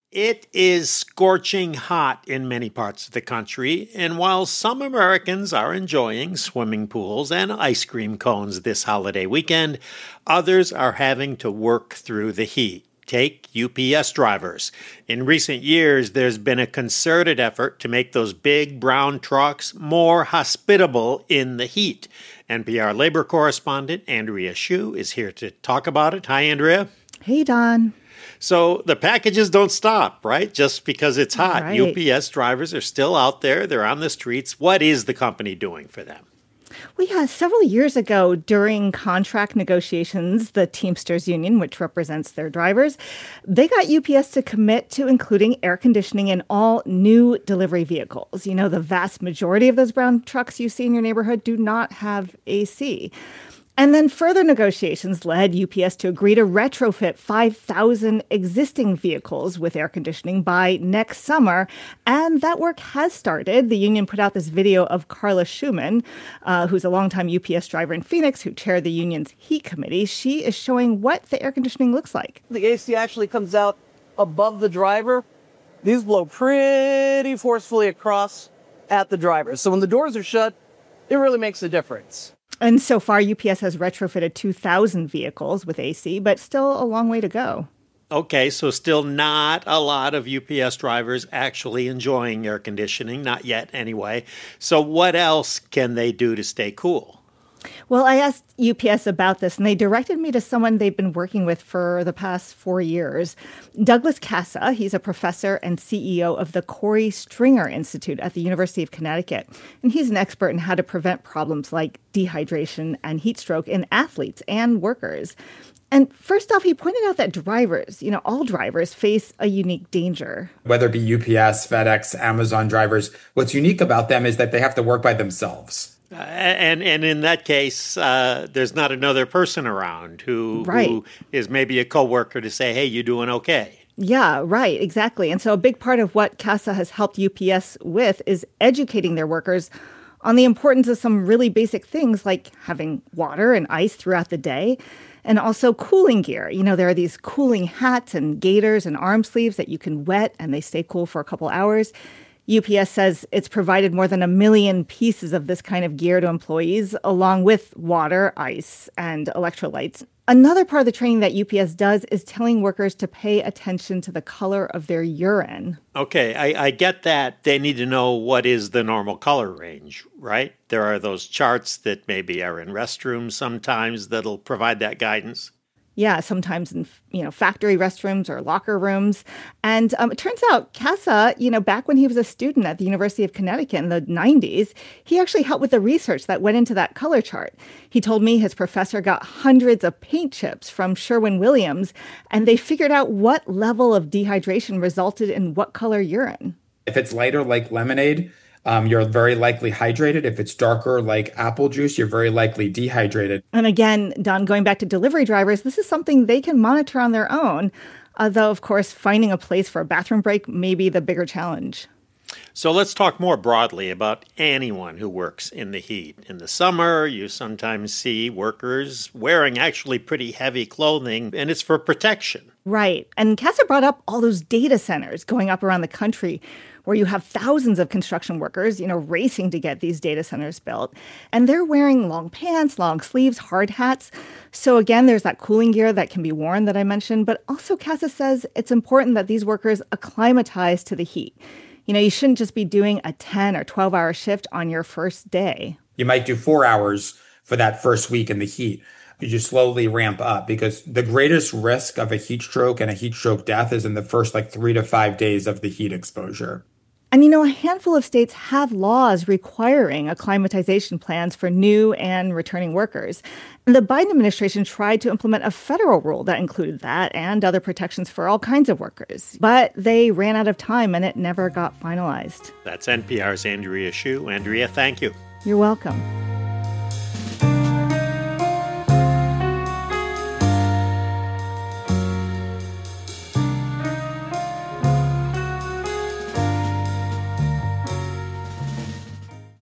It is scorching hot in many parts of the country, and while some Americans are enjoying swimming pools and ice cream cones this holiday weekend, others are having to work through the heat. Take UPS drivers. In recent years, there's been a concerted effort to make those big brown trucks more hospitable in the heat. NPR labor correspondent Andrea Hsu is here to talk about it. Hi, Andrea. Hey, Don. So the packages don't stop, right? Just because it's hot. Right. UPS drivers are still out there. They're on the streets. What is the company doing for them? We had several years ago during contract negotiations, the Teamsters Union, which represents their drivers, they got UPS to commit to including air conditioning in all new delivery vehicles. You know, the vast majority of those brown trucks you see in your neighborhood do not have AC. And then further negotiations led UPS to agree to retrofit 5,000 existing vehicles with air conditioning by next summer. And that work has started. The union put out this video of Carla Schumann, who's a longtime UPS driver in Phoenix, who chaired the union's heat committee. She is showing what the air conditioning looks like. The AC actually comes out above the driver. These blow pretty forcefully across at the driver. So when the doors are shut, it really makes a difference. And so far, UPS has retrofitted 2,000 vehicles with AC, but still a long way to go. Okay, so still not a lot of UPS drivers actually enjoying air conditioning, not yet anyway. So what else can they do to stay cool? Well, I asked UPS about this, and they directed me to someone they've been working with for the past 4 years. Douglas Casa, he's a professor and CEO of the Corey Stringer Institute at the University of Connecticut. And he's an expert in how to prevent problems like dehydration and heat stroke in athletes and workers. And first off, he pointed out that drivers, all drivers face a unique danger. Whether it be UPS, FedEx, Amazon drivers, what's unique about them is that they have to work by themselves. And in that case, there's not another person around who is maybe a coworker to say, hey, you doing okay? Yeah, right, exactly. And so a big part of what CASA has helped UPS with is educating their workers on the importance of some really basic things like having water and ice throughout the day, and also cooling gear. There are these cooling hats and gaiters and arm sleeves that you can wet and they stay cool for a couple hours. UPS says it's provided more than 1 million pieces of this kind of gear to employees, along with water, ice, and electrolytes. Another part of the training that UPS does is telling workers to pay attention to the color of their urine. Okay, I get that. They need to know what is the normal color range, right? There are those charts that maybe are in restrooms sometimes that'll provide that guidance. Yeah, sometimes in, factory restrooms or locker rooms. And it turns out Casa, back when he was a student at the University of Connecticut in the 90s, he actually helped with the research that went into that color chart. He told me his professor got hundreds of paint chips from Sherwin-Williams, and they figured out what level of dehydration resulted in what color urine. If it's lighter like lemonade, you're very likely hydrated. If it's darker like apple juice, you're very likely dehydrated. And again, Don, going back to delivery drivers, this is something they can monitor on their own. Though, of course, finding a place for a bathroom break may be the bigger challenge. So let's talk more broadly about anyone who works in the heat. In the summer, you sometimes see workers wearing actually pretty heavy clothing, and it's for protection. Right. And Casa brought up all those data centers going up around the country where you have thousands of construction workers, racing to get these data centers built. And they're wearing long pants, long sleeves, hard hats. So again, there's that cooling gear that can be worn that I mentioned. But also Casa says it's important that these workers acclimatize to the heat. You shouldn't just be doing a 10 or 12-hour shift on your first day. You might do 4 hours for that first week in the heat. You just slowly ramp up because the greatest risk of a heat stroke and a heat stroke death is in the first 3 to 5 days of the heat exposure. And a handful of states have laws requiring acclimatization plans for new and returning workers. And the Biden administration tried to implement a federal rule that included that and other protections for all kinds of workers. But they ran out of time and it never got finalized. That's NPR's Andrea Hsu. Andrea, thank you. You're welcome.